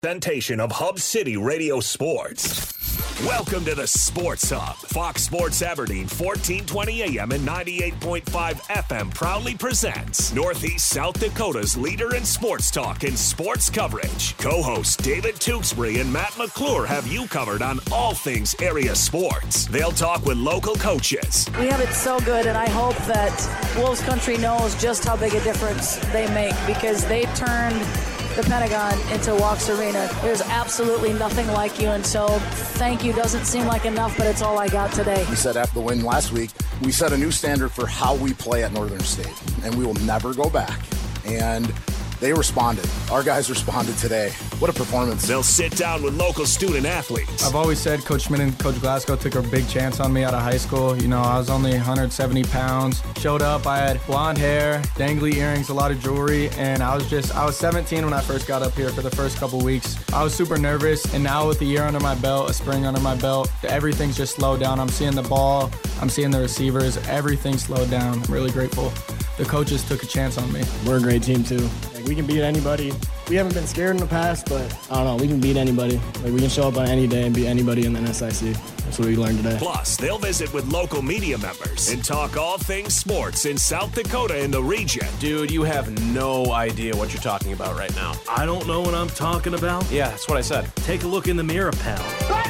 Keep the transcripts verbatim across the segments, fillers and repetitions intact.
Presentation of Hub City Radio Sports. Welcome to the Sports Hub. Fox Sports Aberdeen, fourteen twenty A M and ninety-eight point five F M proudly presents Northeast South Dakota's leader in sports talk and sports coverage. Co-hosts David Tewksbury and Matt McClure have you covered on all things area sports. They'll talk with local coaches. We have it so good, and I hope that Wolves Country knows just how big a difference they make, because they turned the Pentagon into Walks Arena. There's absolutely nothing like you, and so thank you doesn't seem like enough, but it's all I got today. We said after the win last week, we set a new standard for how we play at Northern State, and we will never go back. And they responded. Our guys responded today. What a performance. They'll sit down with local student athletes. I've always said Coach Schmidt and Coach Glasgow took a big chance on me out of high school. You know, I was only one hundred seventy pounds. Showed up, I had blonde hair, dangly earrings, a lot of jewelry, and I was just, I was seventeen when I first got up here for the first couple weeks. I was super nervous, and now with a year under my belt, a spring under my belt, everything's just slowed down. I'm seeing the ball, I'm seeing the receivers, everything's slowed down. I'm really grateful. The coaches took a chance on me. We're a great team too. Like, we can beat anybody. We haven't been scared in the past, but I don't know, we can beat anybody. Like, we can show up on any day and beat anybody in the N S I C. That's what we learned today. Plus, they'll visit with local media members and talk all things sports in South Dakota and the region. Dude, you have no idea what you're talking about right now. I don't know what I'm talking about? Yeah, that's what I said. Take a look in the mirror, pal.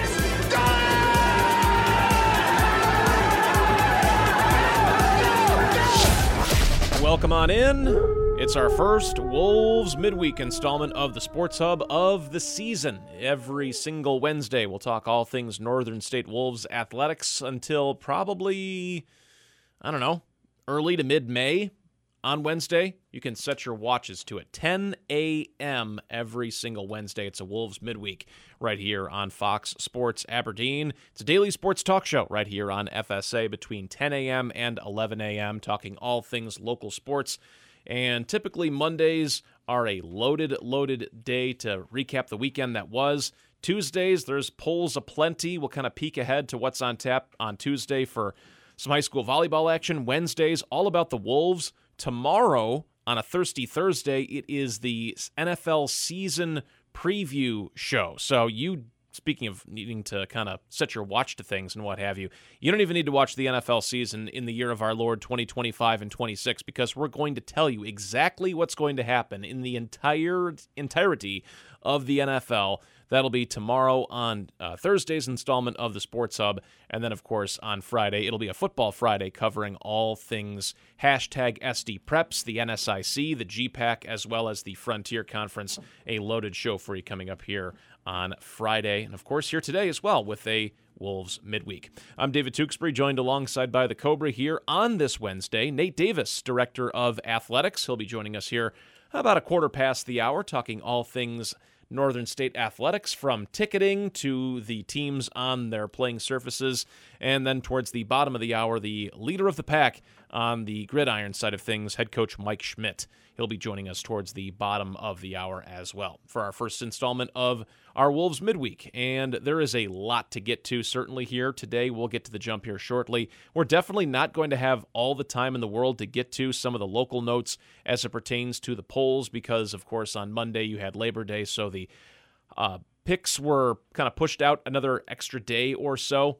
Welcome on in. It's our first Wolves midweek installment of the Sports Hub of the season. Every single Wednesday, we'll talk all things Northern State Wolves athletics until probably, I don't know, early to mid-May. On Wednesday, you can set your watches to it. ten a.m. every single Wednesday. It's a Wolves midweek right here on Fox Sports Aberdeen. It's a daily sports talk show right here on F S A between ten a.m. and eleven a.m., talking all things local sports. And typically Mondays are a loaded, loaded day to recap the weekend that was. Tuesdays, there's polls aplenty. We'll kind of peek ahead to what's on tap on Tuesday for some high school volleyball action. Wednesdays, all about the Wolves. Tomorrow, on a Thirsty Thursday, it is the N F L season preview show. So you, speaking of needing to kind of set your watch to things and what have you, you don't even need to watch the N F L season in the year of our Lord twenty twenty-five and twenty-six, because we're going to tell you exactly what's going to happen in the entire entirety of the N F L. That'll be tomorrow on uh, Thursday's installment of the Sports Hub. And then, of course, on Friday, it'll be a Football Friday covering all things hashtag S D Preps, the N S I C, the G PAC, as well as the Frontier Conference. A loaded show for you coming up here on Friday. And, of course, here today as well with a Wolves midweek. I'm David Tewksbury, joined alongside by the Cobra here on this Wednesday. Nate Davis, Director of Athletics. He'll be joining us here about a quarter past the hour, talking all things Northern State athletics, from ticketing to the teams on their playing surfaces. And then towards the bottom of the hour, the leader of the pack on the gridiron side of things, head coach Mike Schmidt. He'll be joining us towards the bottom of the hour as well for our first installment of our Wolves midweek. And there is a lot to get to certainly here today. We'll get to the jump here shortly. We're definitely not going to have all the time in the world to get to some of the local notes as it pertains to the polls, because, of course, on Monday you had Labor Day, so the uh, picks were kind of pushed out another extra day or so,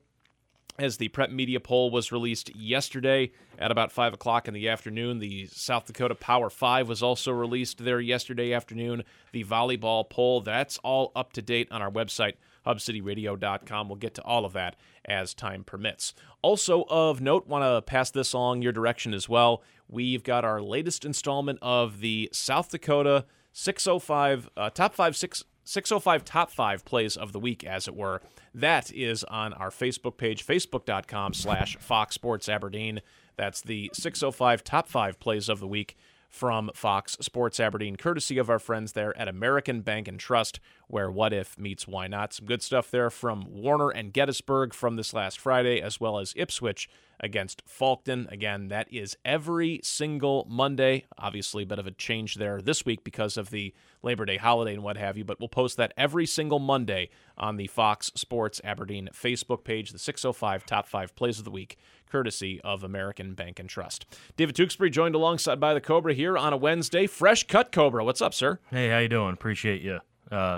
as the Prep Media poll was released yesterday at about five o'clock in the afternoon. The South Dakota Power five was also released there yesterday afternoon. The volleyball poll, that's all up to date on our website, hub city radio dot com. We'll get to all of that as time permits. Also of note, want to pass this along your direction as well. We've got our latest installment of the South Dakota six oh five, uh, top five, six, six oh five top five plays of the week, as it were. That is on our Facebook page, facebook.com slash Fox Sports Aberdeen. That's the six oh five top five plays of the week from Fox Sports Aberdeen, courtesy of our friends there at American Bank and Trust, where what if meets why not. Some good stuff there from Warner and Gettysburg from this last Friday, as well as Ipswich against Falkton. Again, that is every single Monday. Obviously, a bit of a change there this week because of the Labor Day holiday and what have you, but we'll post that every single Monday on the Fox Sports Aberdeen Facebook page, the six oh five Top five Plays of the Week, courtesy of American Bank and Trust. David Tewksbury joined alongside by the Cobra here on a Wednesday. Fresh cut, Cobra. What's up, sir? Hey, how you doing? Appreciate you. Uh,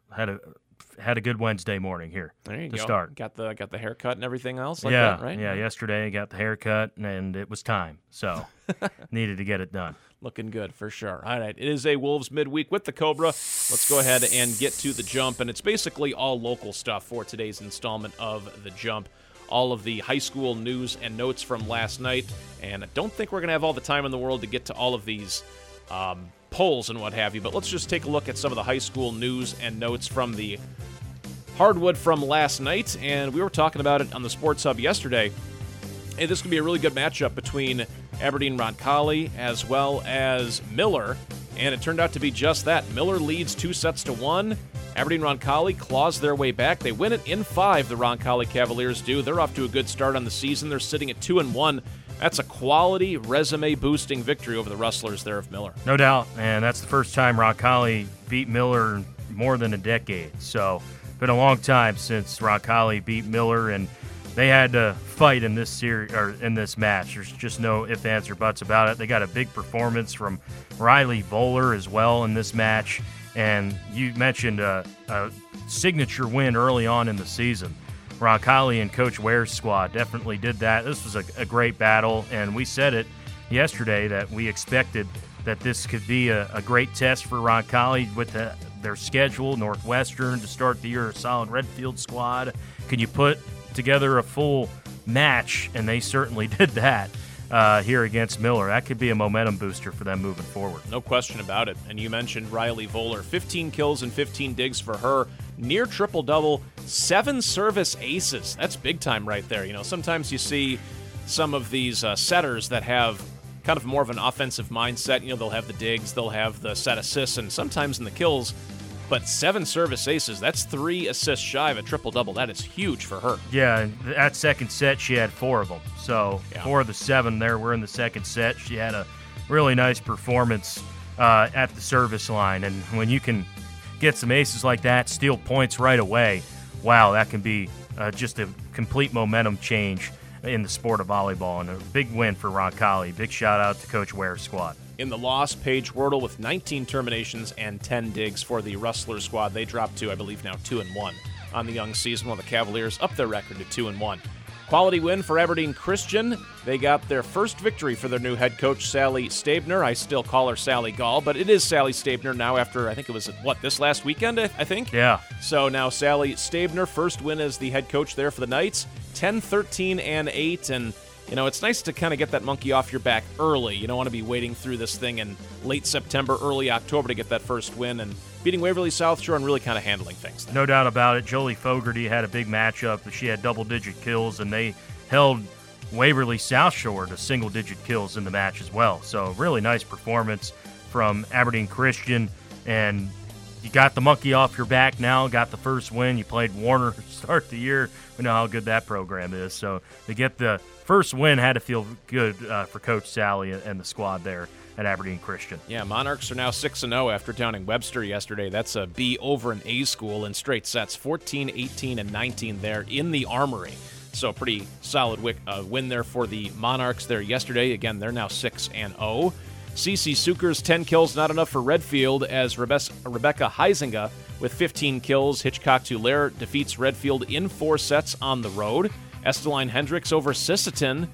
had a had a good Wednesday morning here there you to go. start. Got the got the haircut and everything else like yeah, that, right? Yeah, yesterday I got the haircut, and it was time, so needed to get it done. Looking good for sure. All right, it is a Wolves midweek with the Cobra. Let's go ahead and get to the Jump, and it's basically all local stuff for today's installment of the Jump. All of the high school news and notes from last night, and I don't think we're going to have all the time in the world to get to all of these um, polls and what have you, but let's just take a look at some of the high school news and notes from the hardwood from last night, and we were talking about it on the Sports Hub yesterday. Hey, this could be a really good matchup between Aberdeen Roncalli as well as Miller, and it turned out to be just that. Miller leads two sets to one. Aberdeen Roncalli claws their way back. They win it in five, the Roncalli Cavaliers do. They're off to a good start on the season. They're sitting at two and one. That's a quality resume-boosting victory over the Rustlers there of Miller. No doubt, and that's the first time Roncalli beat Miller in more than a decade. So, been a long time since Roncalli beat Miller, and they had to fight in this series or in this match. There's just no ifs, ands, or buts about it. They got a big performance from Riley Voller as well in this match, and you mentioned a, a signature win early on in the season. Roncalli and Coach Ware's squad definitely did that. This was a, a great battle, and we said it yesterday that we expected that this could be a, a great test for Roncalli with the, their schedule. Northwestern to start the year, a solid Redfield squad. Can you put together a full match? And they certainly did that uh, here against Miller. That could be a momentum booster for them moving forward. No question about it. And you mentioned Riley Voller. fifteen kills and fifteen digs for her. Near triple-double, seven service aces. That's big time right there. You know, sometimes you see some of these uh, setters that have kind of more of an offensive mindset. You know, they'll have the digs, they'll have the set assists, and sometimes in the kills. But seven service aces, that's three assists shy of a triple-double. That is huge for her. Yeah, and that second set, she had four of them. So yeah. four of the seven there were in the second set. She had a really nice performance uh, at the service line. And when you can get some aces like that, steal points right away, wow, that can be uh, just a complete momentum change in the sport of volleyball. And a big win for Roncalli. Big shout-out to Coach Ware's squad. In the loss, Paige Wordle with nineteen terminations and ten digs for the Rustler squad. They dropped to, I believe, now two and one on the young season, while the Cavaliers up their record to two and one. Quality win for Aberdeen Christian. They got their first victory for their new head coach, Sally Stabner. I still call her Sally Gall, but it is Sally Stabner now after, I think it was, what, this last weekend, I think? Yeah. So now Sally Stabner, first win as the head coach there for the Knights, ten, thirteen, and eight, and you know, it's nice to kind of get that monkey off your back early. You don't want to be waiting through this thing in late September, early October to get that first win, and beating Waverly South Shore and really kind of handling things there. No doubt about it. Jolie Fogarty had a big matchup. She had double-digit kills, and they held Waverly South Shore to single-digit kills in the match as well. So really nice performance from Aberdeen Christian, and you got the monkey off your back now, got the first win. You played Warner to start the year. We know how good that program is. So to get the first win had to feel good uh, for Coach Sally and the squad there at Aberdeen Christian. Yeah, Monarchs are now six and oh after downing Webster yesterday. That's a B over an A school in straight sets, fourteen, eighteen, and nineteen there in the Armory. So pretty solid wick, uh, win there for the Monarchs there yesterday. Again, they're now six and oh. C C Sookers, ten kills, not enough for Redfield, as Rebe- Rebecca Heisinger with fifteen kills. Hitchcock Tulare defeats Redfield in four sets on the road. Esteline Hendricks over Sisseton.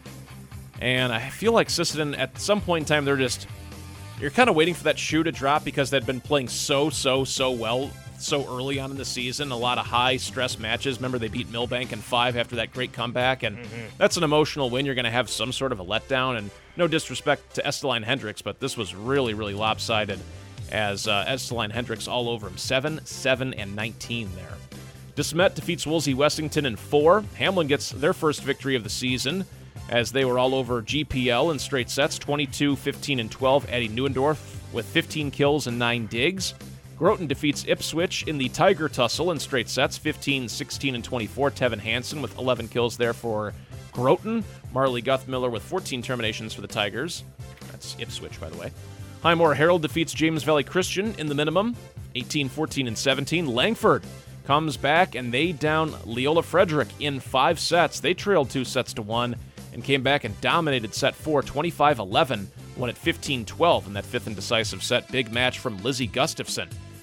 And I feel like Sisseton, at some point in time, they're just, you're kind of waiting for that shoe to drop because they've been playing so, so, so well so early on in the season. A lot of high-stress matches. Remember, they beat Millbank in five after that great comeback, and mm-hmm. that's an emotional win. You're going to have some sort of a letdown, and no disrespect to Esteline Hendricks, but this was really, really lopsided as uh, Esteline Hendricks all over him. seven, seven, and nineteen there. DeSmet defeats Woolsey Westington in four. Hamlin gets their first victory of the season as they were all over G P L in straight sets, twenty-two, fifteen, and twelve. Addie Neuendorf with fifteen kills and nine digs. Groton defeats Ipswich in the Tiger Tussle in straight sets, fifteen, sixteen, and twenty-four. Tevin Hansen with eleven kills there for Groton. Marley Guthmiller with fourteen terminations for the Tigers. That's Ipswich, by the way. Highmore Herald defeats James Valley Christian in the minimum, eighteen, fourteen, and seventeen. Langford comes back, and they down Leola Frederick in five sets. They trailed two sets to one and came back and dominated set four, twenty-five eleven. Won at fifteen twelve in that fifth and decisive set. Big match from Lizzie Gustafson.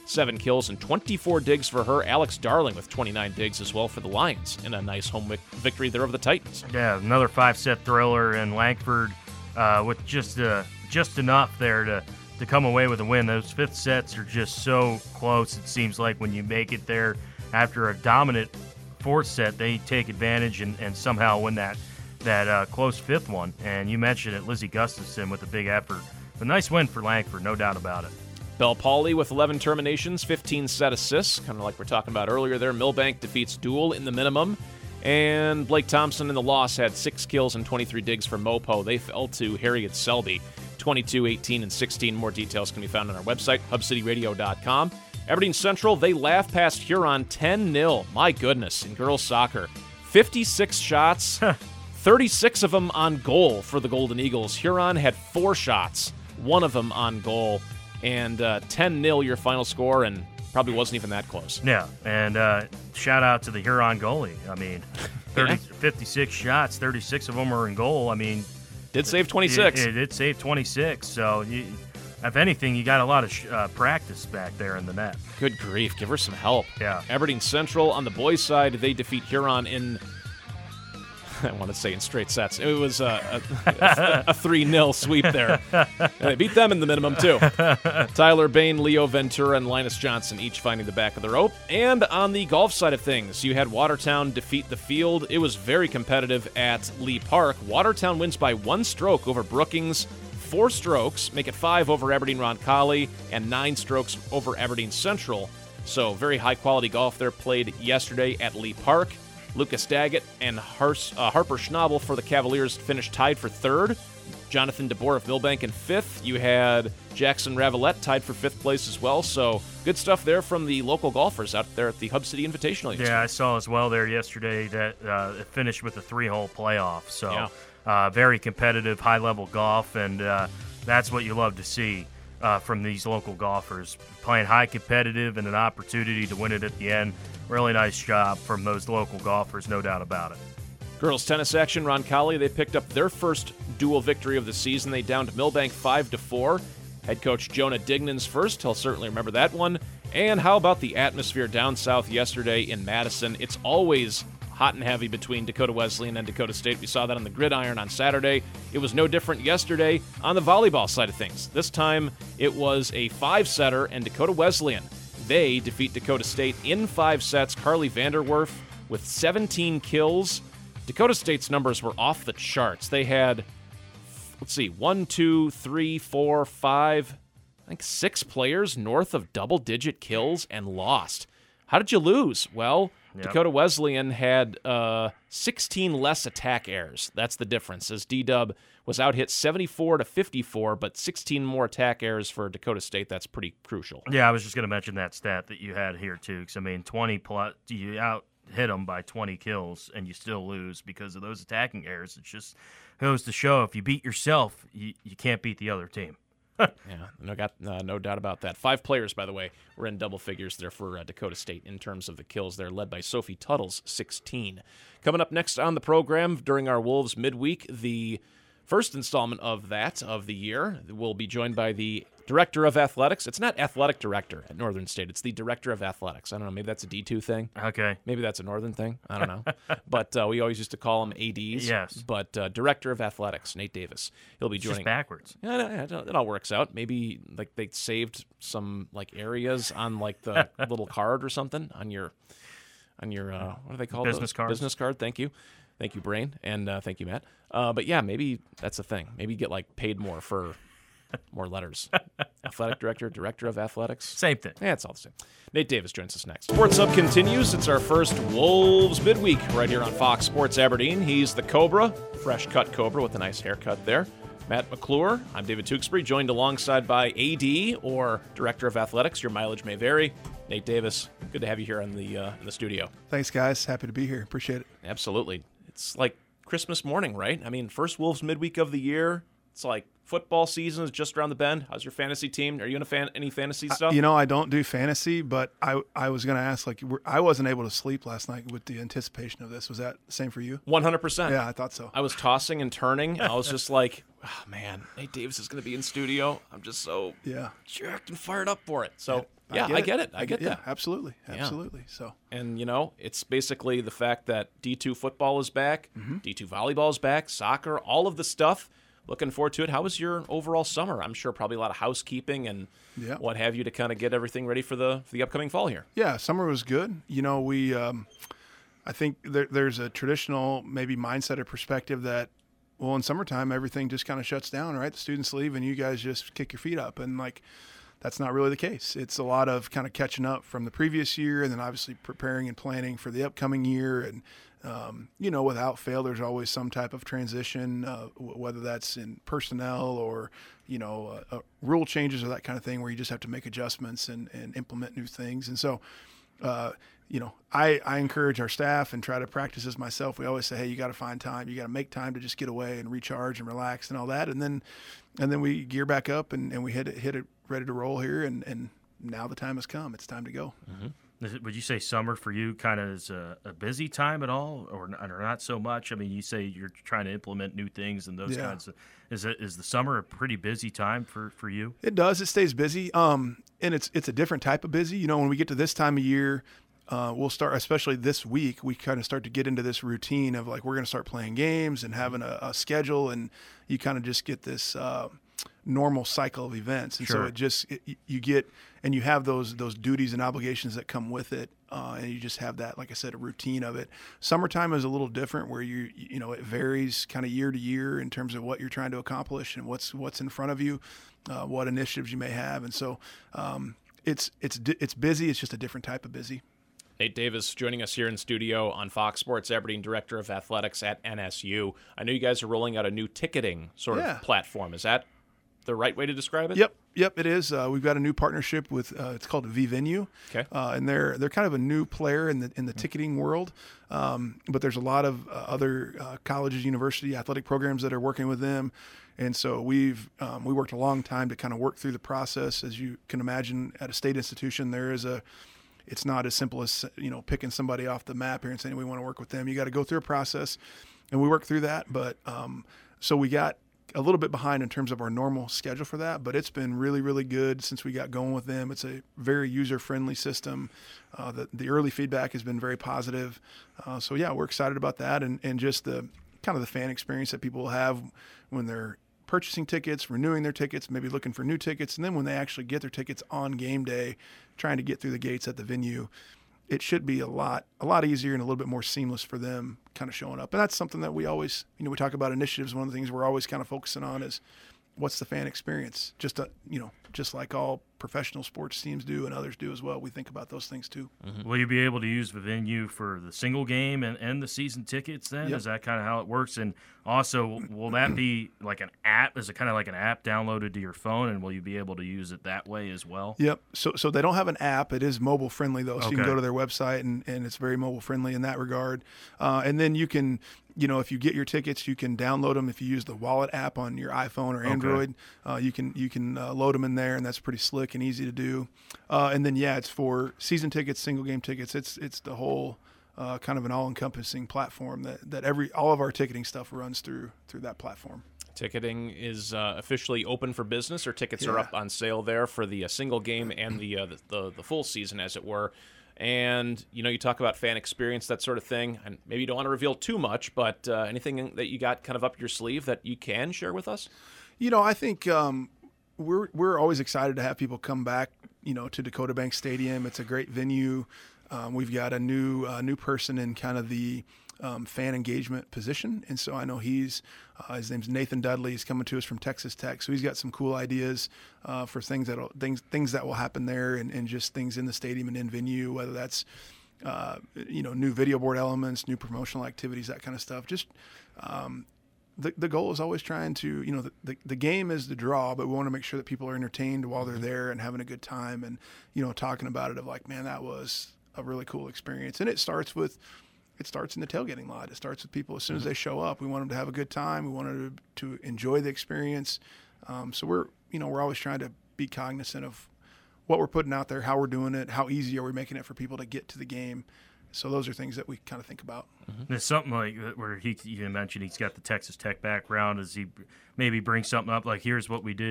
seven kills and twenty-four digs for her. Alex Darling with twenty-nine digs as well for the Lions in a nice home victory there over the Titans. Yeah, another five-set thriller, and Langford uh, with just uh, just enough there to, to come away with a win. Those fifth sets are just so close. It seems like when you make it there after a dominant fourth set, they take advantage and, and somehow win that that uh, close fifth one. And you mentioned it, Lizzie Gustafson with a big effort. A nice win for Langford, no doubt about it. Bell Pauley with eleven terminations, fifteen set assists, kind of like we're talking about earlier there. Millbank defeats Dual in the minimum. And Blake Thompson in the loss had six kills and twenty-three digs for Mopo. They fell to Harriet Selby, twenty-two, eighteen, and sixteen. More details can be found on our website, hub city radio dot com. Aberdeen Central, they laughed past Huron ten nil. My goodness, in girls soccer. fifty-six shots, thirty-six of them on goal for the Golden Eagles. Huron had four shots, one of them on goal. And uh, ten nil your final score, and probably wasn't even that close. Yeah, and uh, shout out to the Huron goalie. I mean, thirty, yeah. fifty-six shots, thirty-six of them are in goal. I mean, did save twenty-six. It, it did save twenty-six. So, you, if anything, you got a lot of sh- uh, practice back there in the net. Good grief, give her some help. Yeah. Aberdeen Central on the boys' side, they defeat Huron in. I want to say in straight sets. It was a, a, a three nil sweep there. And they beat them in the minimum, too. Tyler Bain, Leo Ventura, and Linus Johnson each finding the back of the rope. And on the golf side of things, you had Watertown defeat the Field. It was very competitive at Lee Park. Watertown wins by one stroke over Brookings, four strokes, make it five over Aberdeen Roncalli, and nine strokes over Aberdeen Central. So very high-quality golf there played yesterday at Lee Park. Lucas Daggett and Har- uh, Harper Schnabel for the Cavaliers finished tied for third. Jonathan DeBoer of Millbank in fifth. You had Jackson Ravelette tied for fifth place as well. So good stuff there from the local golfers out there at the Hub City Invitational yesterday. Yeah, I saw as well there yesterday that uh, it finished with a three-hole playoff. So yeah. uh, very competitive, high-level golf, and uh, that's what you love to see uh, from these local golfers. Playing high competitive and an opportunity to win it at the end. Really nice job from those local golfers, no doubt about it. Girls tennis action, Roncalli, they picked up their first dual victory of the season. They downed Millbank five to four. Head coach Jonah Dignan's first. He'll certainly remember that one. And how about the atmosphere down south yesterday in Madison? It's always hot and heavy between Dakota Wesleyan and Dakota State. We saw that on the gridiron on Saturday. It was no different yesterday on the volleyball side of things. This time it was a five-setter, and Dakota Wesleyan, they defeat Dakota State in five sets. Carly Vanderwerf with seventeen kills. Dakota State's numbers were off the charts. They had, let's see, one, two, three, four, five, I think six players north of double-digit kills and lost. How did you lose? Well, yep. Dakota Wesleyan had uh, sixteen less attack errors. That's the difference, as D-Dub was out-hit seventy-four to fifty-four, but sixteen more attack errors for Dakota State. That's pretty crucial. Yeah, I was just going to mention that stat that you had here, too, because, I mean, twenty plus, you out-hit them by twenty kills, and you still lose because of those attacking errors. It just goes to show if you beat yourself, you, you can't beat the other team. Yeah, no, got uh, no doubt about that. Five players, by the way, were in double figures there for uh, Dakota State in terms of the kills. They're led by Sophie Tuttles, sixteen. Coming up next on the program during our Wolves midweek, the first installment of that of the year, we'll be joined by the Director of Athletics. It's not Athletic Director at Northern State. It's the Director of Athletics. I don't know. Maybe that's a D two thing. Okay. Maybe that's a Northern thing. I don't know. But uh, we always used to call them A Ds. Yes. But uh, Director of Athletics, Nate Davis. He'll be It's joining. just backwards. Yeah, yeah, it, it all works out. Maybe like they saved some like areas on like the little card or something on your on your uh, what do they call Business those? cards. Business card. Thank you. Thank you, Brain, and uh, thank you, Matt. Uh, but yeah, maybe that's a thing. Maybe you get like paid more for more letters. Athletic director, director of athletics. Same thing. Yeah, it's all the same. Nate Davis joins us next. Sports Hub continues. It's our first Wolves midweek right here on Fox Sports Aberdeen. He's the Cobra, fresh cut Cobra with a nice haircut there. Matt McClure. I'm David Tewksbury, joined alongside by A D or Director of Athletics. Your mileage may vary. Nate Davis, good to have you here in the uh, in the studio. Thanks, guys. Happy to be here. Appreciate it. Absolutely. It's like Christmas morning, right? I mean, first Wolves midweek of the year. It's like football season is just around the bend. How's your fantasy team? Are you in a fan any fantasy stuff? Uh, you know, I don't do fantasy, but I I was going to ask, like, I wasn't able to sleep last night with the anticipation of this. Was that the same for you? one hundred percent. Yeah, I thought so. I was tossing and turning. I was just like, oh, man, Nate Davis is going to be in studio. I'm just so yeah jacked and fired up for it. So Yeah, I get I it. get it. I get yeah, that. Absolutely, Yeah. absolutely. So, And, you know, it's basically the fact that D two football is back, Mm-hmm. D two volleyball is back, soccer, all of the stuff. Looking forward to it. How was your overall summer? I'm sure probably a lot of housekeeping and Yeah. what have you to kind of get everything ready for the for the upcoming fall here. yeah, summer was good. You know, we, um, I think there, there's a traditional maybe mindset or perspective that, well, in summertime everything just kind of shuts down, right? The students leave and you guys just kick your feet up, and like. That's not really the case. It's a lot of kind of catching up from the previous year, and then obviously preparing and planning for the upcoming year. And, um, you know, without fail, there's always some type of transition, uh, w- whether that's in personnel or, you know, uh, uh, rule changes or that kind of thing, where you just have to make adjustments and, and implement new things. And so, uh, you know, I, I encourage our staff and try to practice this myself. We always say, hey, you got to find time. You got to make time to just get away and recharge and relax and all that. And then, and then we gear back up and, and we hit it, hit it ready to roll here. And, and now the time has come. It's time to go. Mm-hmm. Is it, would you say summer for you kind of is a, a busy time at all, or not, or not so much? I mean, you say you're trying to implement new things and those Yeah. kinds of. Is it is the summer a pretty busy time for, for you? It does. It stays busy. Um, and it's it's a different type of busy. You know, when we get to this time of year, uh, we'll start, especially this week, we kind of start to get into this routine of like we're going to start playing games and having a, a schedule, and you kind of just get this uh, normal cycle of events. And Sure. so it just it, you get and you have those those duties and obligations that come with it, uh, and you just have that, like I said, a routine of it. Summertime is a little different, where you you know it varies kind of year to year in terms of what you're trying to accomplish and what's what's in front of you, uh, what initiatives you may have, and so um, it's it's di- it's busy. It's just a different type of busy. Nate Davis joining us here in studio on Fox Sports Aberdeen, Director of Athletics at N S U. I know you guys are rolling out a new ticketing sort Yeah. of platform. Is that the right way to describe it? Yep, yep, it is. Uh, we've got a new partnership with uh, it's called V Venue, Okay. uh, and they're they're kind of a new player in the in the ticketing world. Um, but there's a lot of uh, other uh, colleges, university, athletic programs that are working with them, and so we've um, we worked a long time to kind of work through the process. As you can imagine, at a state institution, there is a it's not as simple as, you know, picking somebody off the map here and saying we want to work with them. You got to go through a process, and we work through that. But um, so we got a little bit behind in terms of our normal schedule for that, but it's been really, really good since we got going with them. It's a very user-friendly system. Uh, the, the early feedback has been very positive. Uh, so yeah, we're excited about that, and, and just the kind of the fan experience that people will have when they're purchasing tickets, renewing their tickets, maybe looking for new tickets, and then when they actually get their tickets on game day, trying to get through the gates at the venue, it should be a lot a lot easier and a little bit more seamless for them kind of showing up. And that's something that we always, you know, we talk about initiatives. One of the things we're always kind of focusing on is what's the fan experience? Just, a, you know, just like all professional sports teams do and others do as well. We think about those things too. Mm-hmm. Will you be able to use the venue for the single game and, and the season tickets then? Yep. Is that kind of how it works? And also, will that be like an app? Is it kind of like an app downloaded to your phone, and will you be able to use it that way as well? Yep. So so they don't have an app. It is mobile friendly though. So Okay. you can go to their website and, and it's very mobile friendly in that regard. Uh, and then you can, you know, if you get your tickets, you can download them. If you use the Wallet app on your iPhone or Android, uh, you can you can uh, load them in there, and that's pretty slick and easy to do. Uh, and then yeah, it's for season tickets, single game tickets. It's it's the whole uh, kind of an all encompassing platform that, that every all of our ticketing stuff runs through through that platform. Ticketing is uh, officially open for business, or tickets are Yeah. up on sale there for the uh, single game and the, uh, the the the full season, as it were. And you know, you talk about fan experience, that sort of thing, and maybe you don't want to reveal too much, but uh, anything that you got kind of up your sleeve that you can share with us? You know, I think um, we're we're always excited to have people come back, you know, to Dakota Bank Stadium. It's a great venue. Um, we've got a new uh, new person in kind of the um, fan engagement position, and so I know he's uh, his name's Nathan Dudley. He's coming to us from Texas Tech, so he's got some cool ideas uh, for things that things things that will happen there, and, and just things in the stadium and in venue, whether that's uh, you know new video board elements, new promotional activities, that kind of stuff. Just um, The, the goal is always trying to, you know, the, the, the game is the draw, but we want to make sure that people are entertained while they're there and having a good time and, you know, talking about it of like, man, that was a really cool experience. And it starts with, it starts in the tailgating lot. It starts with people as soon as they show up. We want them to have a good time. We want them to, to enjoy the experience. Um, so we're, you know, we're always trying to be cognizant of what we're putting out there, how we're doing it, how easy are we making it for people to get to the game. So those are things that we kind of think about. Mm-hmm. There's something like that where he, you mentioned he's got the Texas Tech background. Does he maybe bring something up like, here's what we did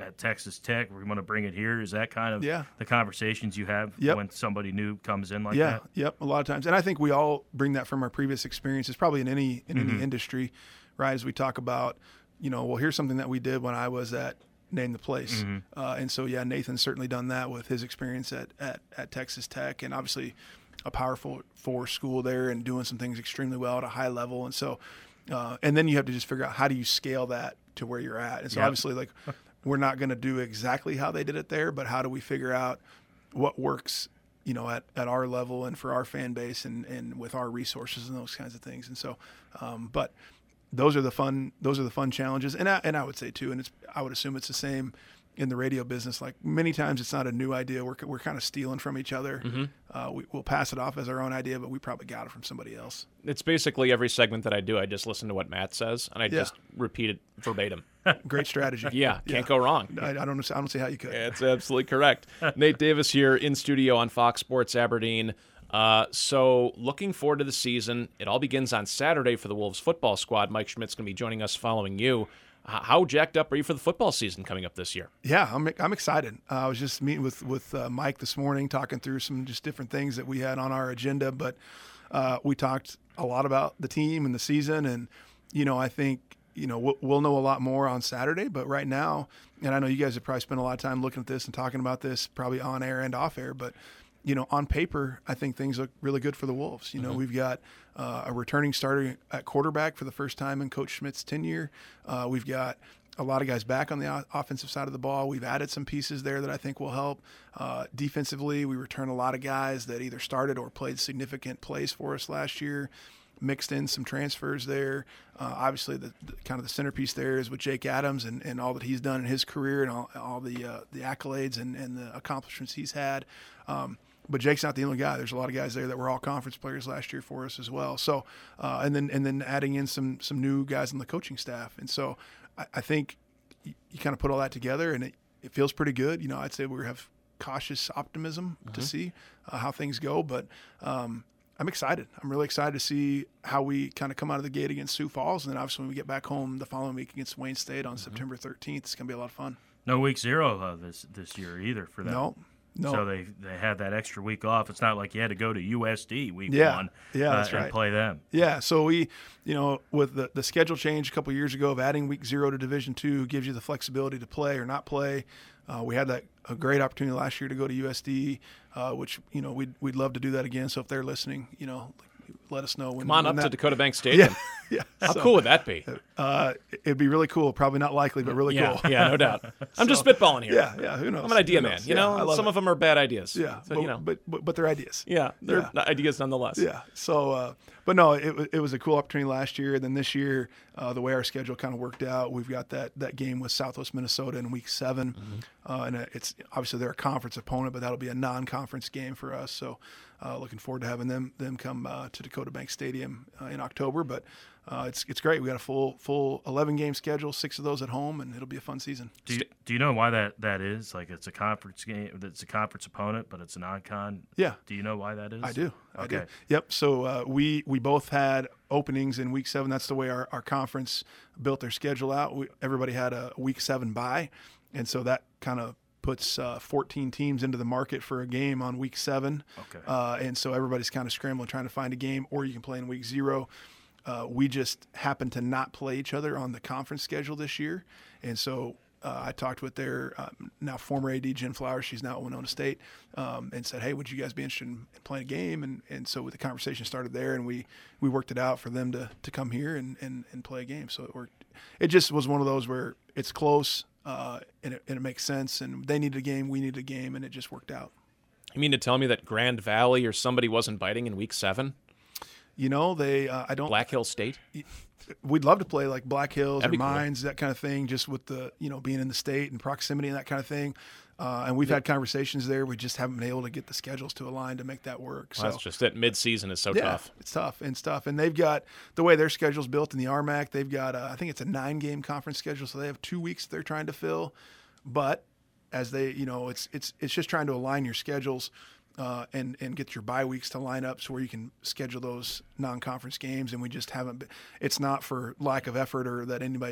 at Texas Tech. We're going to bring it here. Is that kind of yeah. the conversations you have yep. when somebody new comes in like yeah, that? Yeah, yep, a lot of times. And I think we all bring that from our previous experiences, probably in any in Mm-hmm. any industry, right? As we talk about, you know, well, here's something that we did when I was at Name the Place. Mm-hmm. Uh, and so, yeah, Nathan's certainly done that with his experience at, at, at Texas Tech, and obviously a powerful four school there and doing some things extremely well at a high level. And so, uh, and then you have to just figure out how do you scale that to where you're at. And so yep. obviously, like, we're not going to do exactly how they did it there, but how do we figure out what works, you know, at, at our level and for our fan base and, and with our resources and those kinds of things. And so, um, but those are the fun, those are the fun challenges. And I, and I would say too, and it's, I would assume it's the same in the radio business. Like many times it's not a new idea. We're, we're kind of stealing from each other. Mm-hmm. Uh, we, we'll pass it off as our own idea, but we probably got it from somebody else. It's basically every segment that I do, I just listen to what Matt says, and I Yeah. just repeat it verbatim. Great strategy. Yeah, can't go wrong. I, I don't I don't see how you could. It's absolutely correct. Nate Davis here in studio on Fox Sports Aberdeen. Uh, so looking forward to the season. It all begins on Saturday for the Wolves football squad. Mike Schmidt's going to be joining us following you. Uh, how jacked up are you for the football season coming up this year? Yeah, I'm I'm excited. Uh, I was just meeting with with uh, Mike this morning, talking through some just different things that we had on our agenda. But uh, we talked a lot about the team and the season, and you know, I think you know we'll, we'll know a lot more on Saturday. But right now, and I know you guys have probably spent a lot of time looking at this and talking about this, probably on air and off air. But you know, on paper, I think things look really good for the Wolves. You know, mm-hmm. we've got uh, a returning starter at quarterback for the first time in Coach Schmidt's tenure. Uh, we've got a lot of guys back on the o- offensive side of the ball. We've added some pieces there that I think will help. Uh, defensively, we return a lot of guys that either started or played significant plays for us last year. Mixed in some transfers there. Uh, obviously, the, the kind of the centerpiece there is with Jake Adams and, and all that he's done in his career and all, all the uh, the accolades and, and the accomplishments he's had. Um, But Jake's not the only guy. There's a lot of guys there that were all conference players last year for us as well. So, uh, and then and then adding in some some new guys on the coaching staff. And so, I, I think you, you kind of put all that together, and it, it feels pretty good. You know, I'd say we have cautious optimism mm-hmm. to see uh, how things go. But um, I'm excited. I'm really excited to see how we kind of come out of the gate against Sioux Falls, and then obviously when we get back home the following week against Wayne State on mm-hmm. September thirteenth, it's gonna be a lot of fun. No week zero uh, this this year either for them. No. No. So they they had that extra week off. It's not like you had to go to U S D week yeah. one yeah, uh, that's and right. play them. Yeah, so we, you know, with the, the schedule change a couple years ago of adding week zero to Division Two gives you the flexibility to play or not play. Uh, we had that a great opportunity last year to go to U S D, uh, which, you know, we'd, we'd love to do that again. So if they're listening, you know, let us know. When, Come on when up that, to Dakota Bank Stadium. Yeah, yeah. How so, cool would that be? Uh, it'd be really cool. Probably not likely, but really yeah, cool. Yeah, no doubt. I'm so, just spitballing here. Yeah, yeah. Who knows? I'm an idea Who man. knows? You yeah, know, some it. of them are bad ideas. Yeah, so, but, you know. but, but but they're ideas. Yeah, they're yeah. ideas nonetheless. Yeah. So, uh, but no, it it was a cool opportunity last year. And then this year, uh, the way our schedule kind of worked out, we've got that that game with Southwest Minnesota in week seven, mm-hmm. uh, and it's obviously they're a conference opponent, but that'll be a non-conference game for us. So, uh, looking forward to having them them come uh, to Dakota Bank Stadium uh, in October. But uh, it's it's great. We got a full full eleven game schedule, six of those at home, and it'll be a fun season. Do you, do you know why that, that is? Like it's a conference game, it's a conference opponent, but it's a non-con. Yeah. Do you know why that is? I do. I okay. do. Yep. So uh, we we both had openings in week seven. That's the way our, our conference built their schedule out. We, everybody had a week seven bye, and so that kind of puts uh, fourteen teams into the market for a game on week seven. Okay. Uh, and so everybody's kind of scrambling trying to find a game, or you can play in week zero. Uh, we just happened to not play each other on the conference schedule this year, and so uh, I talked with their um, now former A D Jen Flowers. She's now at Winona State, um, and said, "Hey, would you guys be interested in playing a game?" And and so the conversation started there, and we, we worked it out for them to, to come here and, and, and play a game. So it worked. It just was one of those where it's close uh, and, it, and it makes sense. And they needed a game, we needed a game, and it just worked out. You mean to tell me that Grand Valley or somebody wasn't biting in week seven? You know, they uh, I don't Black Hill State. We'd love to play like Black Hills That'd or be cool. Mines, that kind of thing, just with the you know being in the state and proximity and that kind of thing. Uh, and we've had conversations there. We just haven't been able to get the schedules to align to make that work. Well, so that's just it. Mid-season is so yeah, tough. It's tough and stuff. And they've got the way their schedule's built in the R M A C. They've got uh, I think it's a nine-game conference schedule, so they have two weeks they're trying to fill. But as they, you know, it's it's it's just trying to align your schedules. Uh, and and get your bye weeks to line up so where you can schedule those non-conference games, and we just haven't been, it's not for lack of effort or that anybody's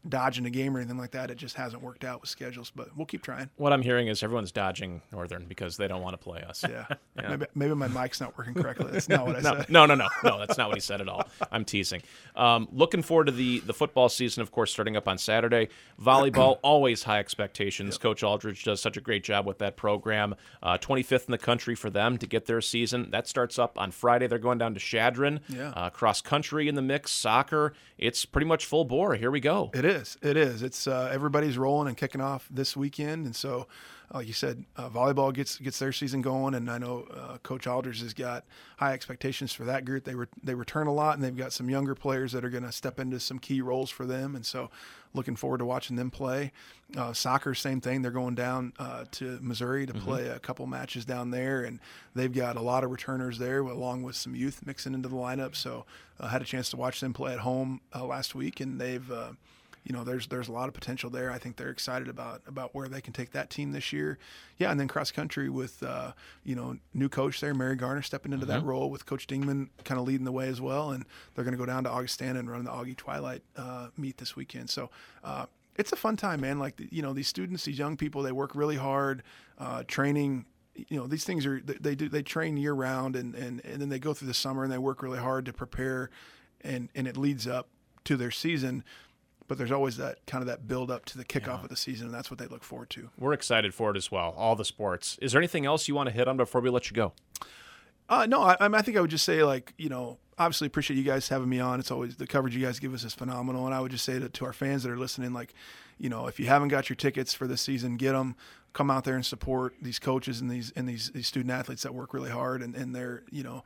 dodging a game or anything like that. It just hasn't worked out with schedules, but we'll keep trying. What I'm hearing is everyone's dodging Northern because they don't want to play us. Yeah. yeah. Maybe, maybe my mic's not working correctly. That's not what I no, said. No, no, no. No, that's not what he said at all. I'm teasing. Um, looking forward to the, the football season, of course, starting up on Saturday. Volleyball, always high expectations. Yep. Coach Aldridge does such a great job with that program. Uh, twenty-fifth in the country for them to get their season. That starts up on Friday. They're going down to Shadron. Yeah. Uh, cross country in the mix, soccer. It's pretty much full bore. Here we go. It is. It is. It's uh, everybody's rolling and kicking off this weekend, and so, like you said, uh, volleyball gets gets their season going, and I know uh, Coach Aldridge has got high expectations for that group. They re- they return a lot, and they've got some younger players that are going to step into some key roles for them, and so looking forward to watching them play. Uh, soccer, same thing. They're going down uh, to Missouri to mm-hmm. play a couple matches down there, and they've got a lot of returners there, along with some youth mixing into the lineup. So I uh, had a chance to watch them play at home uh, last week, and they've uh, you know, there's there's a lot of potential there. I think they're excited about about where they can take that team this year. Yeah, and then cross country with uh, you know, new coach there, Mary Garner, stepping into mm-hmm. that role with Coach Dingman kind of leading the way as well. And they're going to go down to Augustana and run the Augie Twilight uh, meet this weekend. So uh, it's a fun time, man. Like, you know, these students, these young people, they work really hard, uh, training. You know, these things are they, they do they train year round, and, and and then they go through the summer and they work really hard to prepare, and and it leads up to their season. But there's always that kind of that build up to the kickoff yeah. of the season, and that's what they look forward to. We're excited for it as well, all the sports. Is there anything else you want to hit on before we let you go? Uh, no, I, I think I would just say, like, you know, obviously appreciate you guys having me on. It's always the coverage you guys give us is phenomenal. And I would just say to, to our fans that are listening, like, you know, if you haven't got your tickets for this season, get them. Come out there and support these coaches and these and these, these student athletes that work really hard, and, and they're, you know,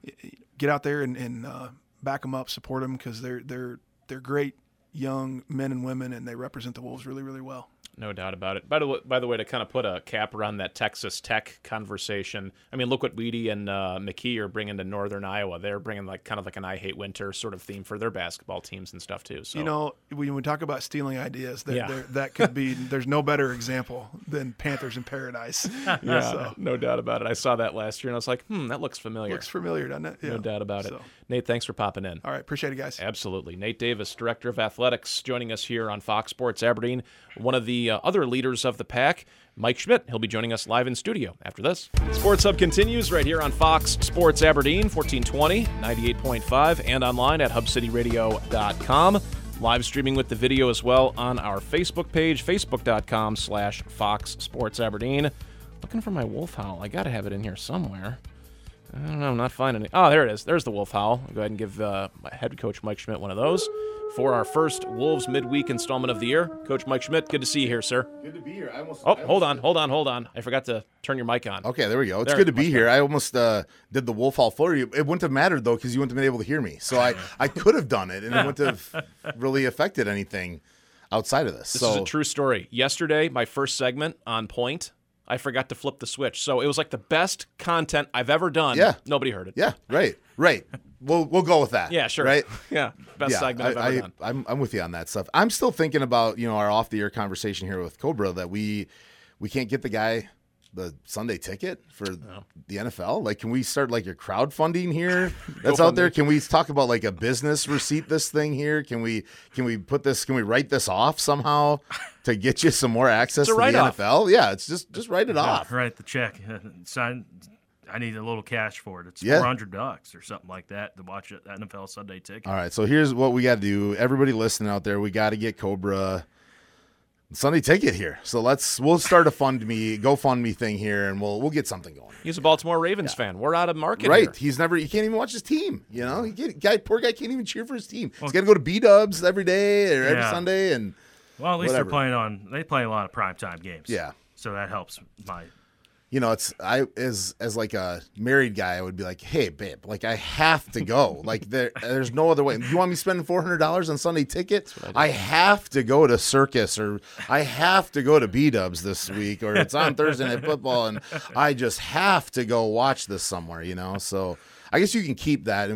get out there and, and uh, back them up, support them, because they're they're they're great young men and women, and they represent the Wolves really, really well. No doubt about it. By the way, by the way, to kind of put a cap around that Texas Tech conversation, I mean, look what Weedy and uh, McKee are bringing to Northern Iowa. They're bringing like kind of like an I Hate Winter sort of theme for their basketball teams and stuff too. So, you know, when we talk about stealing ideas, there, yeah. there, that could be. There's no better example than Panthers in Paradise. Yeah, so. No doubt about it. I saw that last year and I was like, hmm, that looks familiar. Looks familiar, doesn't it? Yeah. No doubt about so. it. Nate, thanks for popping in. All right, appreciate it, guys. Absolutely. Nate Davis, Director of Athletics, joining us here on Fox Sports Aberdeen. One of the uh, other leaders of the pack, Mike Schmidt. He'll be joining us live in studio after this. Sports Hub continues right here on Fox Sports Aberdeen, fourteen twenty, ninety-eight point five, and online at hub city radio dot com. Live streaming with the video as well on our Facebook page, facebook.com slash Fox Sports Aberdeen. Looking for my wolf howl. I got to have it in here somewhere. I don't know. I'm not finding it. Oh, there it is. There's the wolf howl. I'll go ahead and give uh, my head coach Mike Schmidt one of those for our first Wolves midweek installment of the year. Coach Mike Schmidt, good to see you here, sir. Good to be here. I almost. Oh, I almost hold on, hold on, hold on. I forgot to turn your mic on. Okay, there we go. It's there, good to be much here. better. I almost uh, did the wolf howl for you. It wouldn't have mattered, though, because you wouldn't have been able to hear me. So I, I could have done it, and it wouldn't have really affected anything outside of this. This so. is a true story. Yesterday, my first segment on Point, I forgot to flip the switch. So it was like the best content I've ever done. Yeah. Nobody heard it. Yeah, right, right. We'll we'll go with that. Yeah, sure. Right? Yeah, best yeah, segment I've I, ever I, done. I'm I'm with you on that stuff. I'm still thinking about, you know, our off the air conversation here with Cobra that we we can't get the guy the Sunday ticket for no. the N F L. Like, can we start like your crowdfunding here that's out there? Can we talk about like a business receipt this thing here? Can we can we put this? Can we write this off somehow to get you some more access to the N F L? Yeah, it's just just write it yeah, off. Write the check. Sign. I need a little cash for it. It's yeah. four hundred bucks or something like that to watch an N F L Sunday ticket. All right, so here's what we got to do. Everybody listening out there, we got to get Cobra Sunday ticket here. So let's we'll start a fund me GoFundMe thing here, and we'll we'll get something going. He's a Baltimore Ravens yeah. fan. We're out of market. Right. Here. He's never. He can't even watch his team. You know, he get, guy poor guy can't even cheer for his team. He's got to go to B-Dubs every day or every yeah. Sunday, and well, at least whatever. they're playing on. They play a lot of primetime games. Yeah. So that helps my. You know, it's I as as like a married guy, I would be like, hey, babe, like I have to go. Like there, there's no other way. You want me spending four hundred dollars on Sunday ticket? I, I have to go to Circus, or I have to go to B-Dubs this week, or it's on Thursday Night Football, and I just have to go watch this somewhere. You know, so I guess you can keep that. It might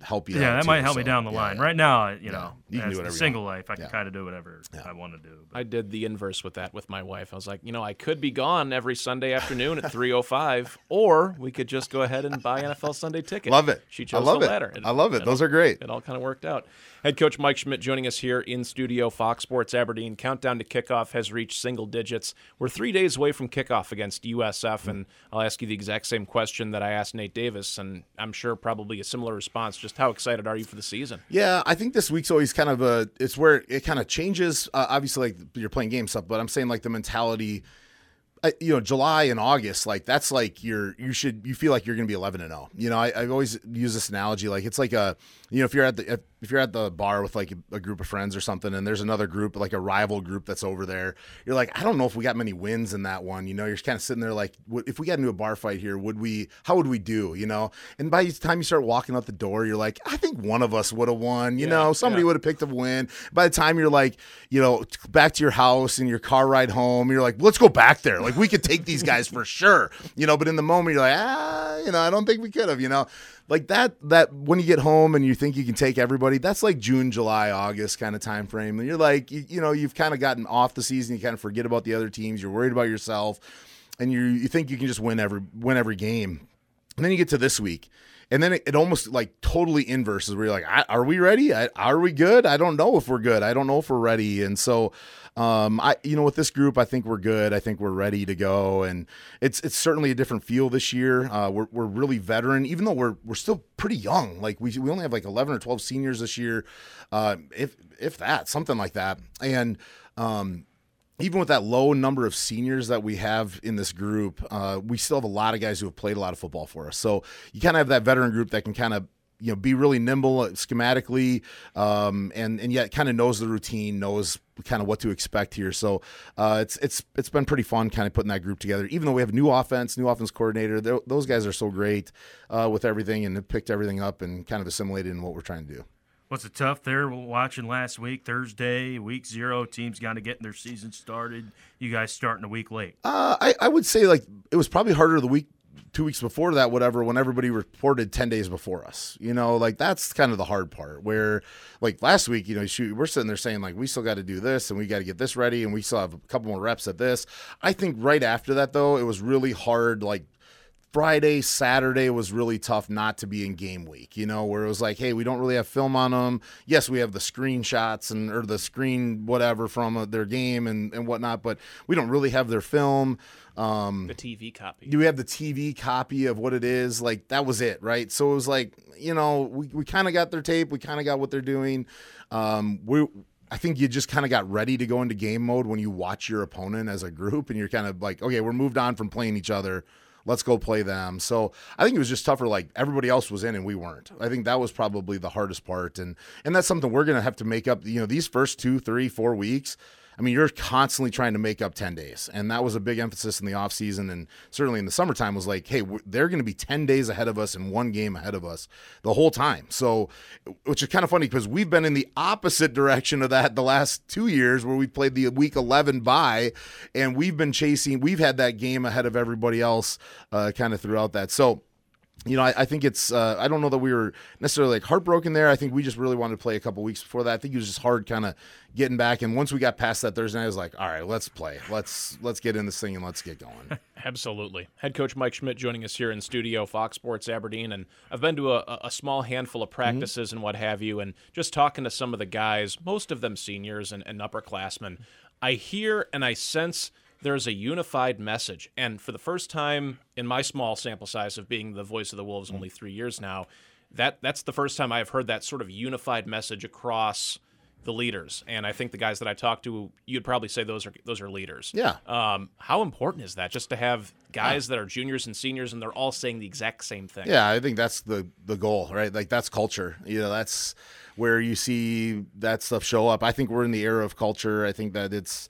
help you. Yeah, out that too, might help so, me down the yeah, line. yeah. Right now, you Yeah, know, you can as do a whatever you single want. life, I can Yeah. kind of do whatever Yeah. I want to do. But. I did the inverse with that with my wife. I was like, you know, I could be gone every Sunday afternoon at three oh five, or we could just go ahead and buy N F L Sunday ticket. Love it. She I chose love the it. latter. I love it. it Those all- are great. It all kind of worked out. Head coach Mike Schmidt joining us here in studio. Fox Sports Aberdeen. Countdown to kickoff has reached single digits. We're three days away from kickoff against U S F, and I'll ask you the exact same question that I asked Nate Davis, and I'm sure probably a similar response. Just how excited are you for the season? Yeah, I think this week's always kind of a, it's where it kind of changes. Uh, obviously, like you're playing game stuff, but I'm saying like the mentality, uh, you know, July and August, like that's like you're, you should, you feel like you're going to be eleven and oh. You know, I, I always use this analogy, like it's like a, you know, if you're at the, if, if you're at the bar with like a, a group of friends or something, and there's another group, like a rival group that's over there, you're like, I don't know if we got many wins in that one. You know, you're kind of sitting there like, what, if we got into a bar fight here, would we, how would we do, you know? And by the time you start walking out the door, you're like, I think one of us would have won, you Yeah, know, somebody yeah. would have picked up a win. By the time you're like, you know, back to your house and your car ride home, you're like, let's go back there. Like we could take these guys for sure, you know, but in the moment you're like, ah, you know, I don't think we could have, you know, like that, that when you get home and you think you can take everybody, that's like June, July, August kind of time frame. And you're like, you, you know, you've kind of gotten off the season. You kind of forget about the other teams. You're worried about yourself and you you think you can just win every, win every game. And then you get to this week. And then it, it almost like totally inverses where you're like, I, are we ready? I, are we good? I don't know if we're good. I don't know if we're ready. And so, um, I, you know, with this group, I think we're good. I think we're ready to go. And it's, it's certainly a different feel this year. Uh, we're, we're really veteran, even though we're, we're still pretty young. Like we, we only have like eleven or twelve seniors this year. Uh, if, if that, something like that. And, um, even with that low number of seniors that we have in this group, uh, we still have a lot of guys who have played a lot of football for us. So you kind of have that veteran group that can kind of, you know, be really nimble schematically, um, and and yet kind of knows the routine, knows kind of what to expect here. So uh, it's it's it's been pretty fun kind of putting that group together. Even though we have new offense, new offense coordinator, those guys are so great uh, with everything and have picked everything up and kind of assimilated in what we're trying to do. What's it tough there? Watching last week, Thursday, week zero, teams got to get their season started. You guys starting a week late. Uh, I, I would say like it was probably harder the week, two weeks before that, whatever, when everybody reported ten days before us. You know, like that's kind of the hard part where like last week, you know, shoot, we're sitting there saying like we still got to do this and we got to get this ready and we still have a couple more reps at this. I think right after that, though, it was really hard, like Friday, Saturday was really tough not to be in game week, you know, where it was like, hey, we don't really have film on them. Yes, we have the screenshots and or the screen whatever from uh, their game and, and whatnot, but we don't really have their film. Um, The T V copy. Do we have the T V copy of what it is? Like, that was it, right? So it was like, you know, we, we kind of got their tape. We kind of got what they're doing. Um, we I think you just kind of got ready to go into game mode when you watch your opponent as a group and you're kind of like, okay, we're moved on from playing each other. Let's go play them. So I think it was just tougher. Like everybody else was in and we weren't. I think that was probably the hardest part. And, and that's something we're going to have to make up, you know, these first two, three, four weeks. I mean, you're constantly trying to make up ten days. And that was a big emphasis in the off season. And certainly in the summertime was like, hey, they're going to be ten days ahead of us and one game ahead of us the whole time. So, which is kind of funny because we've been in the opposite direction of that the last two years where we played the week eleven bye and we've been chasing, we've had that game ahead of everybody else uh, kind of throughout that. So, you know, I, I think it's, uh, I don't know that we were necessarily like heartbroken there. I think we just really wanted to play a couple weeks before that. I think it was just hard kind of getting back. And once we got past that Thursday night, I was like, all right, let's play. Let's, let's get in this thing and let's get going. Absolutely. Head coach Mike Schmidt joining us here in studio, Fox Sports Aberdeen. And I've been to a, a small handful of practices mm-hmm. and what have you. And just talking to some of the guys, most of them seniors and, and upperclassmen, I hear and I sense there's a unified message. And for the first time in my small sample size of being the voice of the Wolves only three years now, that that's the first time I've heard that sort of unified message across the leaders. And I think the guys that I talked to, you'd probably say those are those are leaders. Yeah. Um, how important is that just to have guys yeah. that are juniors and seniors and they're all saying the exact same thing? Yeah, I think that's the, the goal, right? Like that's culture. You know, that's where you see that stuff show up. I think we're in the era of culture. I think that it's,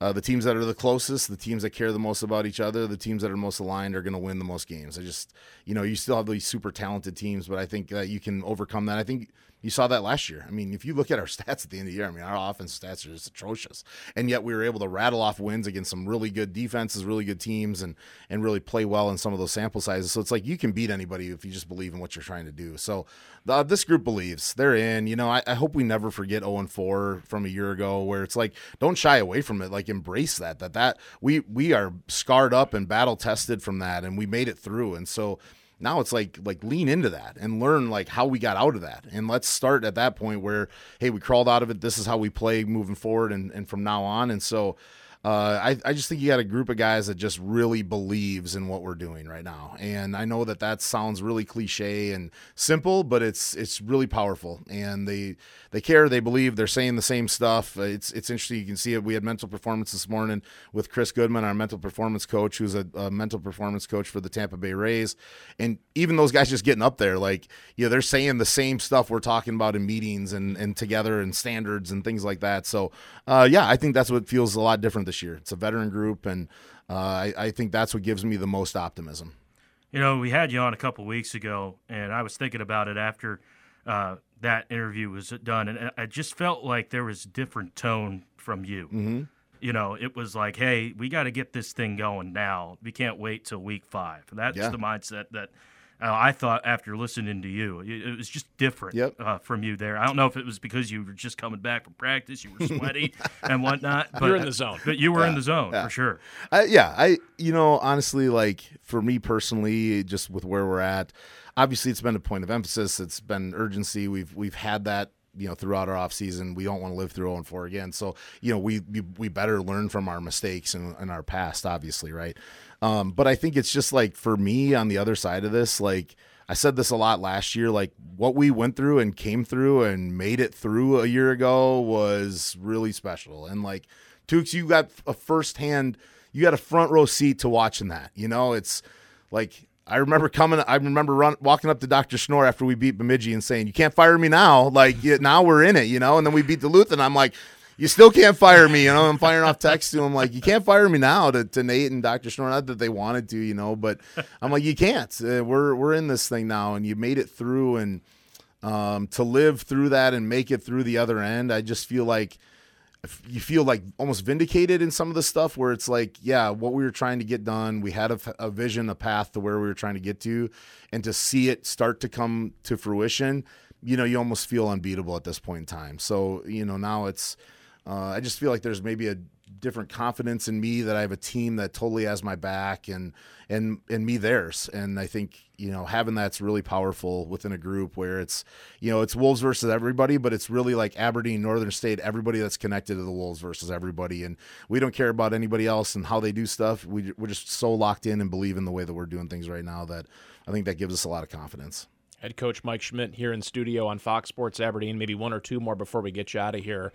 uh, the teams that are the closest, the teams that care the most about each other, the teams that are most aligned are going to win the most games. I just, you know, you still have these super talented teams, but I think that you can overcome that. I think you saw that last year. I mean, if you look at our stats at the end of the year, I mean, our offense stats are just atrocious. And yet we were able to rattle off wins against some really good defenses, really good teams, and and really play well in some of those sample sizes. So it's like you can beat anybody if you just believe in what you're trying to do. So uh, this group believes. They're in. You know, I, I hope we never forget oh and four from a year ago, where it's like, don't shy away from it. Like, embrace that, that, that we, we are scarred up and battle tested from that, and we made it through. And so now it's like like lean into that and learn like how we got out of that. And let's start at that point where, hey, we crawled out of it. This is how we play moving forward and, and from now on. And so uh, I, I just think you got a group of guys that just really believes in what we're doing right now. And I know that that sounds really cliche and simple, but it's it's really powerful. And they they care, they believe, they're saying the same stuff. It's it's interesting. You can see it. We had mental performance this morning with Chris Goodman, our mental performance coach, who's a, a mental performance coach for the Tampa Bay Rays. And even those guys just getting up there, like, you know, they're saying the same stuff we're talking about in meetings and, and together and standards and things like that. So, uh, yeah, I think that's what feels a lot different this year. It's a veteran group, and uh, I, I think that's what gives me the most optimism. You know, we had you on a couple weeks ago, and I was thinking about it after uh, that interview was done, and I just felt like there was a different tone from you. Mm-hmm. You know, it was like, hey, we got to get this thing going now. We can't wait till week five. That's yeah. the mindset that uh, I thought after listening to you. It was just different yep. uh, from you there. I don't know if it was because you were just coming back from practice, you were sweaty and whatnot. But you're in the zone. But you were yeah. in the zone, yeah. for sure. Uh, yeah, I, you know, honestly, like, for me personally, just with where we're at, obviously it's been a point of emphasis. It's been urgency. We've we've had that, you know, throughout our offseason. We don't want to live through oh and four again. So, you know, we we, we better learn from our mistakes and in, in our past, obviously, right? Um, but I think it's just like, for me on the other side of this, like, I said this a lot last year, like, what we went through and came through and made it through a year ago was really special. And, like, Tukes, you got a firsthand, you got a front row seat to watching that. You know, it's like, I remember coming, I remember run, walking up to Doctor Schnorr after we beat Bemidji and saying, you can't fire me now. Like, yeah, now we're in it, you know? And then we beat Duluth, and I'm like, you still can't fire me, you know? I'm firing off text to him, like, you can't fire me now, to, to Nate and Doctor Schnorr. Not that they wanted to, you know, but I'm like, you can't. Uh, we're we're in this thing now, and you made it through, and um, to live through that and make it through the other end, I just feel like you feel like almost vindicated in some of the stuff where it's like, yeah, what we were trying to get done, we had a, a vision, a path to where we were trying to get to, and to see it start to come to fruition, you know, you almost feel unbeatable at this point in time. So, you know, now it's, uh, I just feel like there's maybe a different confidence in me that I have a team that totally has my back, and, and, and me theirs. And I think, you know, having that's really powerful within a group where it's, you know, it's Wolves versus everybody, but it's really like Aberdeen, Northern State, everybody that's connected to the Wolves versus everybody. And we don't care about anybody else and how they do stuff. We, we're just so locked in and believe in the way that we're doing things right now that I think that gives us a lot of confidence. Head coach Mike Schmidt here in studio on Fox Sports Aberdeen. Maybe one or two more before we get you out of here.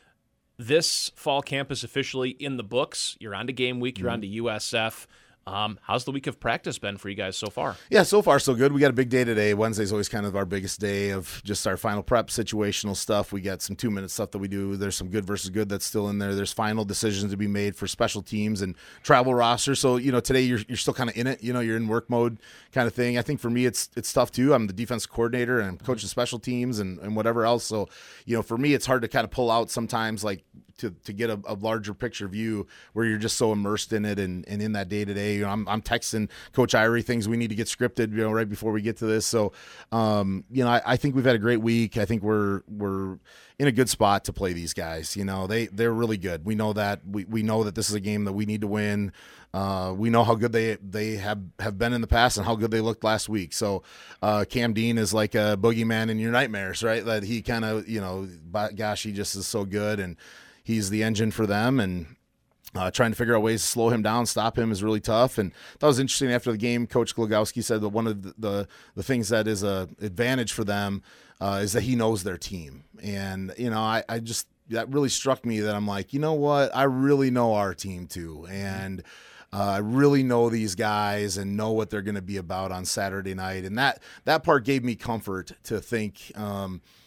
This fall camp is officially in the books. You're on to game week. You're mm-hmm. on to U S F. Um, how's the week of practice been for you guys so far? Yeah, so far so good. We got a big day today. Wednesday's always kind of our biggest day of just our final prep, situational stuff. We got some two-minute stuff that we do. There's some good versus good that's still in there. There's final decisions to be made for special teams and travel roster. So, you know, today you're you're still kind of in it. You know, you're in work mode kind of thing. I think for me it's it's tough too. I'm the defense coordinator and I'm coaching special teams and, and whatever else. So, you know, for me it's hard to kind of pull out sometimes, like, to to get a, a larger picture view where you're just so immersed in it and, and in that day-to-day. You know, I'm, I'm texting Coach Irie things we need to get scripted, you know, right before we get to this. So, um, you know, I, I think we've had a great week. I think we're we're in a good spot to play these guys. You know, they, they're really good. We know that. We, we know that this is a game that we need to win. Uh, we know how good they they have, have been in the past and how good they looked last week. So uh, Cam Dean is like a boogeyman in your nightmares, right? That he kind of, you know, gosh, he just is so good, and he's the engine for them, and uh, trying to figure out ways to slow him down, stop him is really tough. And that was interesting. After the game, Coach Glogowski said that one of the, the, the things that is a advantage for them uh, is that he knows their team. And, you know, I, I just, that really struck me that I'm like, you know what? I really know our team too. And uh, I really know these guys and know what they're going to be about on Saturday night. And that, that part gave me comfort to think, um,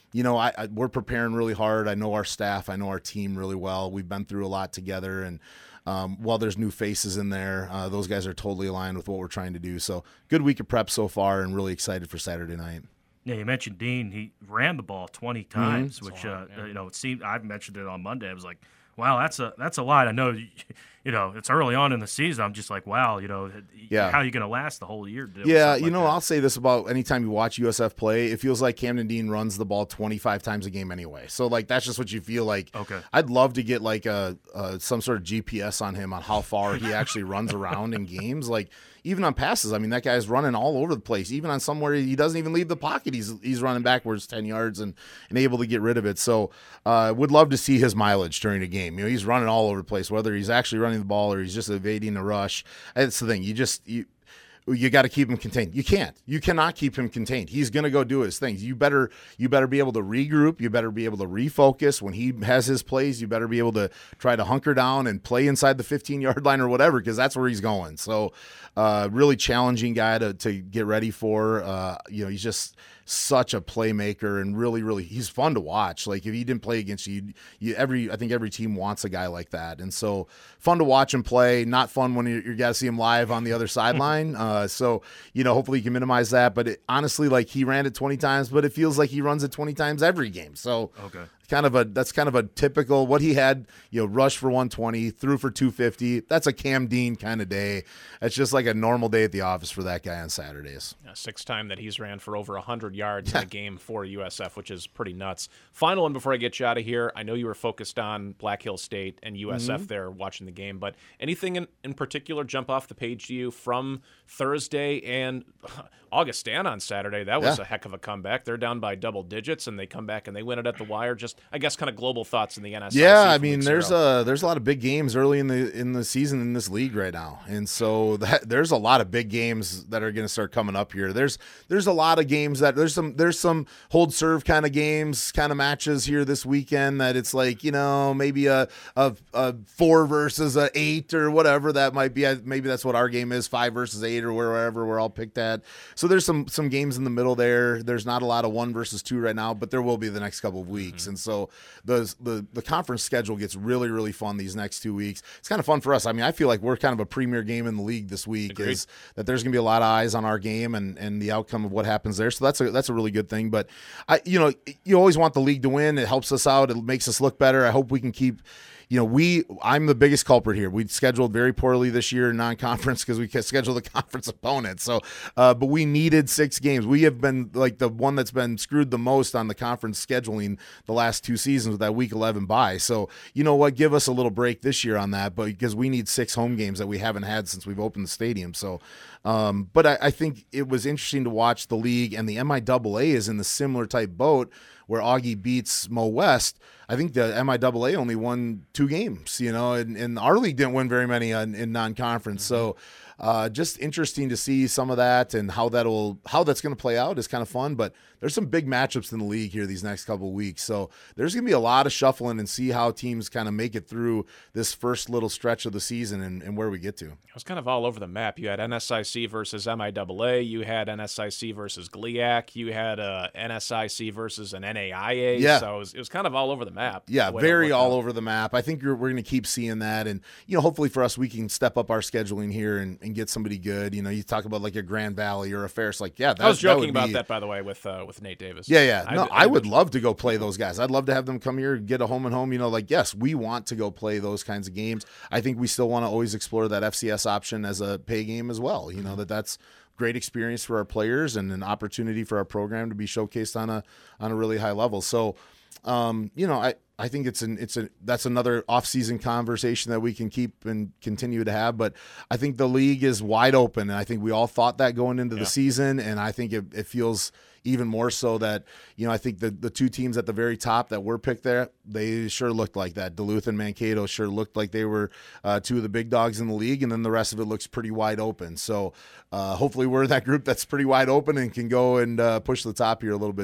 you know, I, I we're preparing really hard. I know our staff, I know our team really well. We've been through a lot together, and um, while there's new faces in there, uh, those guys are totally aligned with what we're trying to do. So good week of prep so far, and really excited for Saturday night. Yeah, you mentioned Dean. He ran the ball twenty times, mm-hmm. which uh, yeah. you know it seemed. I mentioned it on Monday. I was like, wow, that's a that's a lot. I know, you know, it's early on in the season. I'm just like, wow, you know, yeah. how are you going to last the whole year? Yeah, you like know, that? I'll say this about anytime you watch U S F play, it feels like Camden Dean runs the ball twenty-five times a game anyway. So, like, that's just what you feel like. Okay. I'd love to get, like, a, a some sort of G P S on him on how far he actually runs around in games. Like, even on passes, I mean, that guy's running all over the place. Even on somewhere he doesn't even leave the pocket, he's he's running backwards ten yards and, and able to get rid of it. So uh, would love to see his mileage during a game. You know, he's running all over the place, whether he's actually running the ball or he's just evading a rush. That's the thing. You just you you got to keep him contained. You can't. You cannot keep him contained. He's going to go do his things. You better you better be able to regroup. You better be able to refocus when he has his plays. You better be able to try to hunker down and play inside the fifteen-yard line or whatever, because that's where he's going. So uh, really challenging guy to, to get ready for. Uh, you know, he's just such a playmaker and really, really, he's fun to watch. Like if he didn't play against you, you every I think every team wants a guy like that, and so fun to watch him play. Not fun when you you got to see him live on the other sideline. Uh, so you know, hopefully you can minimize that. But it, honestly, like he ran it twenty times, but it feels like he runs it twenty times every game. So okay. Kind of a that's kind of a typical what he had, you know, rush for one twenty, threw for two fifty. That's a Cam Dean kind of day. It's just like a normal day at the office for that guy on Saturdays. Yeah, sixth time that he's ran for over one hundred yards in a game for U S F, which is pretty nuts. Final one before I get you out of here. I know you were focused on Black Hill State and U S F mm-hmm. there watching the game, but anything in, in particular jump off the page to you from Thursday and Augustana on Saturday? That was yeah. a heck of a comeback. They're down by double digits, and they come back and they win it at the wire. Just, I guess, kind of global thoughts in the N S I C. Yeah, I mean, there's a there's a lot of big games early in the in the season in this league right now, and so that, there's a lot of big games that are going to start coming up here. There's there's a lot of games that there's some there's some hold serve kind of games, kind of matches here this weekend that it's like, you know, maybe a a, a four versus a eight or whatever that might be. Maybe that's what our game is, five versus eight or wherever we're all picked at. So there's some some games in the middle there. There's not a lot of one versus two right now, but there will be the next couple of weeks. Mm-hmm. And so the, the the conference schedule gets really, really fun these next two weeks. It's kind of fun for us. I mean, I feel like we're kind of a premier game in the league this week. Agreed. Is that there's going to be a lot of eyes on our game and, and the outcome of what happens there. So that's a that's a really good thing. But I, you know, you always want the league to win. It helps us out. It makes us look better. I hope we can keep. You know, we I'm the biggest culprit here. We scheduled very poorly this year in non-conference because we scheduled the conference opponent. So, uh, but we needed six games. We have been like the one that's been screwed the most on the conference scheduling the last two seasons with that week eleven bye. So, you know what? Give us a little break this year on that, but because we need six home games that we haven't had since we've opened the stadium. So, um, but I, I think it was interesting to watch the league, and the M I A A is in the similar type boat where Augie beats Mo West. I think the M I A A only won two games, you know, and, and our league didn't win very many in, in non-conference. Mm-hmm. So uh, just interesting to see some of that and how that'll how that's going to play out is kind of fun. But there's some big matchups in the league here these next couple of weeks. So there's going to be a lot of shuffling and see how teams kind of make it through this first little stretch of the season and, and where we get to. It was kind of all over the map. You had N S I C versus M I A A. You had N S I C versus G L I A C. You had uh, N S I C versus an N A I A. Yeah. So it was, it was kind of all over the map. Yeah, the very all out. over the map. I think you're, we're going to keep seeing that. And, you know, hopefully for us, we can step up our scheduling here and, and get somebody good. You know, you talk about like a Grand Valley or a Ferris. Like, yeah, that, I was joking that about be, that, by the way, with uh, with Nate Davis. Yeah, yeah. No, I, I, I would I, love to go play those guys. I'd love to have them come here, get a home and home. You know, like, yes, we want to go play those kinds of games. I think we still want to always explore that F C S option as a pay game as well. You know, that that's great experience for our players and an opportunity for our program to be showcased on a on a really high level. So, um, you know, I, I think it's an it's a that's another off-season conversation that we can keep and continue to have. But I think the league is wide open, and I think we all thought that going into yeah. the season, and I think it, it feels even more so that, you know, I think the, the two teams at the very top that were picked there, they sure looked like that. Duluth and Mankato sure looked like they were uh, two of the big dogs in the league, and then the rest of it looks pretty wide open. So uh, hopefully we're that group that's pretty wide open and can go and uh, push the top here a little bit too.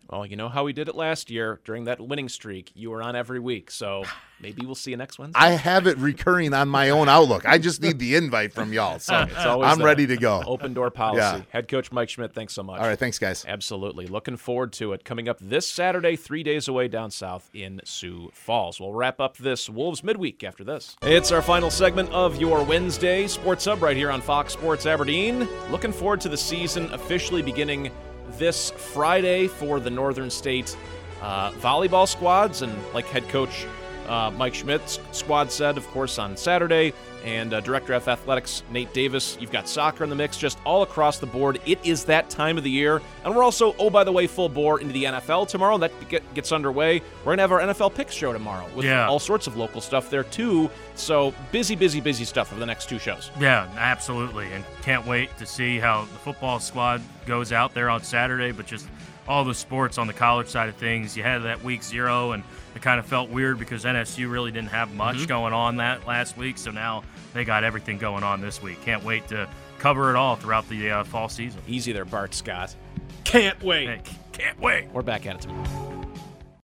Well, you know how we did it last year during that winning streak. You were on every week, so maybe we'll see you next Wednesday. I have it recurring on my own Outlook. I just need the invite from y'all, so it's always I'm that ready to go. Open door policy. Yeah. Head coach Mike Schmidt, thanks so much. All right, thanks, guys. Absolutely. Looking forward to it. Coming up this Saturday, three days away down south in Sioux Falls. We'll wrap up this Wolves midweek after this. It's our final segment of your Wednesday Sports Hub right here on Fox Sports Aberdeen. Looking forward to the season officially beginning this Friday for the Northern State uh, volleyball squads, and like head coach uh, Mike Schmidt's squad said, of course, on Saturday, and uh, Director of Athletics Nate Davis, you've got soccer in the mix just all across the board. It is that time of the year, and we're also, oh, by the way, full bore into the N F L tomorrow. That get, gets underway. We're going to have our N F L picks show tomorrow with yeah. all sorts of local stuff there, too. So busy, busy, busy stuff for the next two shows. Yeah, absolutely, and can't wait to see how the football squad goes out there on Saturday, but just all the sports on the college side of things. You had that week zero, and it kind of felt weird because N S U really didn't have much mm-hmm. going on that last week, so now they got everything going on this week. Can't wait to cover it all throughout the uh, fall season. Easy there, Bart Scott. Can't wait. Hey, can't wait. We're back at it tomorrow.